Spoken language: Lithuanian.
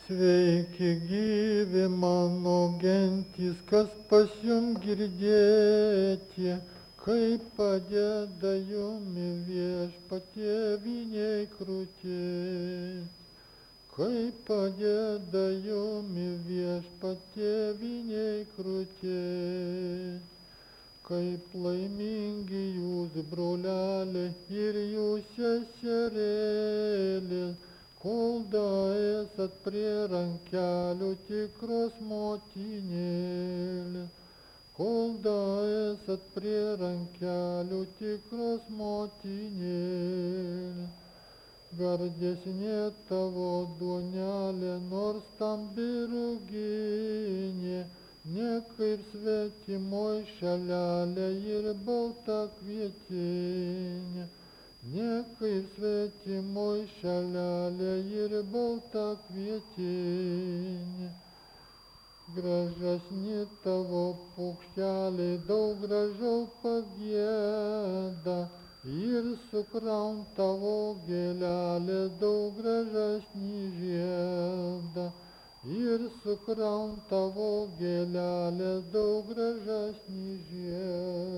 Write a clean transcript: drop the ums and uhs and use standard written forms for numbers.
Sveiki gyvi mano gentys, kas pas jum girdėti, kaip padeda jumi viešpatie vyniai krūtis. Kaip padeda jumi viešpatie vyniai krūtis. Kaip laimingi jūs, broleliai, ir jūs seserėlės, kol esat prie rankelių tikros motinėlės. Kol esat prie rankelių tikros motinėlės. Gardesnė tavo duonelė, nors tambi ruginė, ne kaip svetimoji šalelė ir balta kvietinė. Ne kaip svetimoji šalelė ir balta kvietinė. Gražesni tavo paukšteliai daug gražiau pagieda, ir sukraun tavo gėlelė daug gražesnį žiedą. Ir sukraun tavo gėlelė daug gražesnį žiedą.